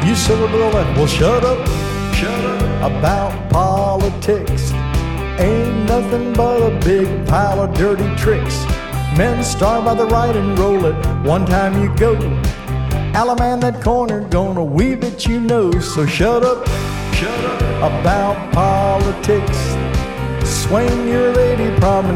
You swerve to the left. Well, shut up about politics. Ain't nothing but a big pile of dirty tricks. Men start by the right and roll it. One time you go. Alaman that corner, gonna weave it, you know. So shut up about politics. Swing your lady prom